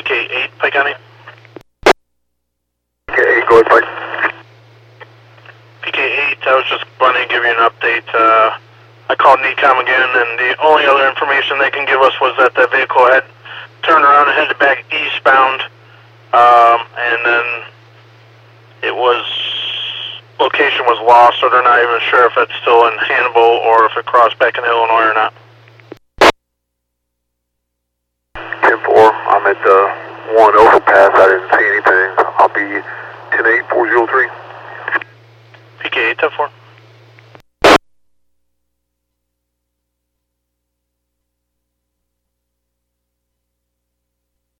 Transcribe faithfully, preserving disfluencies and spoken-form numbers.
K eight, Pike County. P K eight, go ahead, Pike. P K eight, I was just wanting to give you an update. Uh, I called NECOM again, and the only other information they can give us was that the vehicle had turned around and headed back eastbound, um, and then it was, location was lost, so they're not even sure if it's still in Hannibal or if it crossed back in Illinois or not. ten four, I'm at the one overpass. I didn't see anything. I'll be ten eight, four zero three.